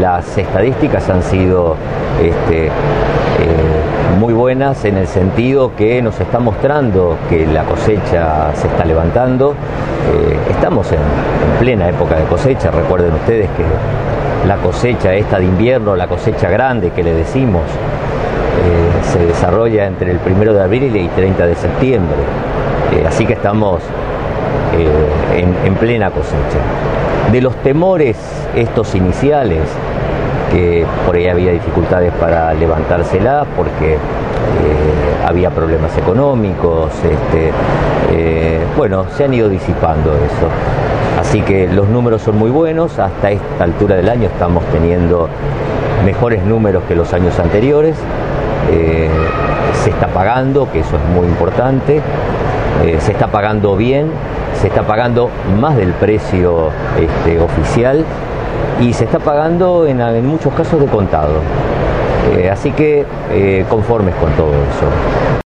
las estadísticas han sido muy buenas, en el sentido que nos está mostrando que la cosecha se está levantando. Estamos en plena época de cosecha. Recuerden ustedes que la cosecha esta de invierno, la cosecha grande que le decimos, se desarrolla entre el 1 de abril y 30 de septiembre. Así que estamos en plena cosecha. De los temores estos iniciales, que por ahí había dificultades para levantársela porque había problemas económicos, bueno, se han ido disipando eso. Así que los números son muy buenos. Hasta esta altura del año estamos teniendo mejores números que los años anteriores. Se está pagando, que eso es muy importante. Se está pagando bien, se está pagando más del precio oficial, y se está pagando en muchos casos de contado. Así que conformes con todo eso.